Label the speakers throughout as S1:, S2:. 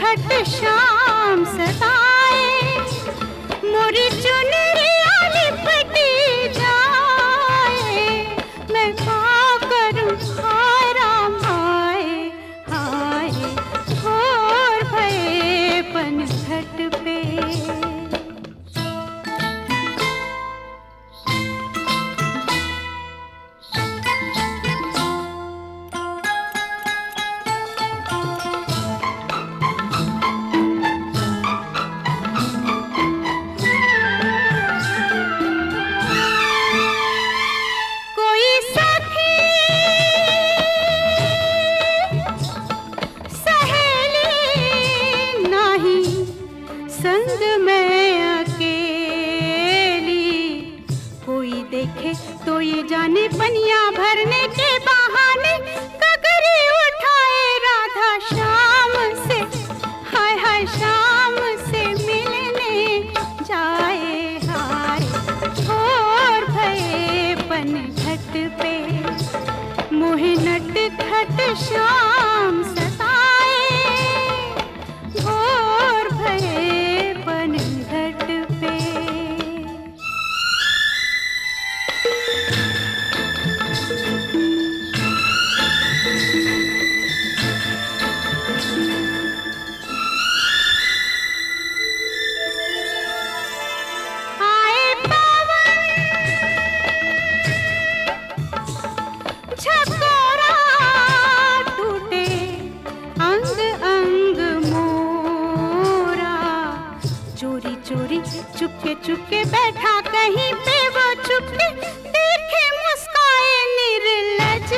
S1: खट शाम सताए, मोरी चुनरिया लिपटी जाए, मैं क्या करूं हाय राम हाय हाय, घोर भये पनघट पे। संग में अकेली, कोई देखे तो ये जाने पनिया भरने के बहाने कगरी उठाए राधा शाम से, हाय हाय शाम से मिलने जाए हाय, घोर भये पनघट पे, मोहे नट खट शाम सताए, घोर भये पनघट पे। आए पवन झकोरा, टूटे अंग अंग मोरा, चोरी चोरी चुपके चुपके बैठा कहीं पे वो चुपके, देखे मुस्काए निर्लज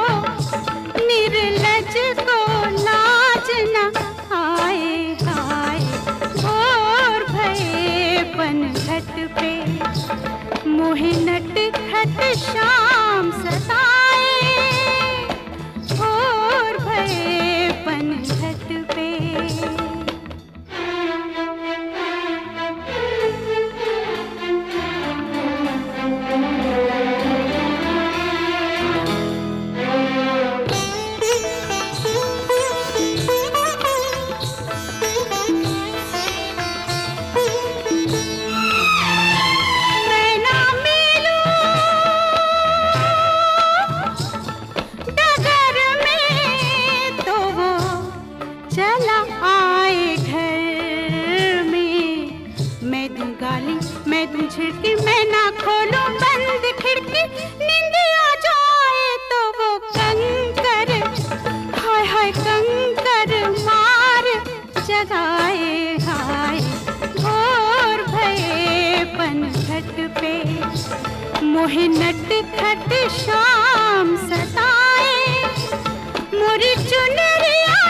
S1: को लाज न आए हाय, घोर भये पनघट पे, मोहे नट खट शाम सताए, घोर भये पनघट पे। चला आए घर में, मैं दूं गाली मैं दूं झिड़की, मैं ना खोलूं बंद खिड़की, नींद आ जाए तो वो कंकर, हाय हाय कंकर मार जगाए हाय, घोर भये पनघट पे, मोहे नट खट शाम सताए, मोरी चुनरिया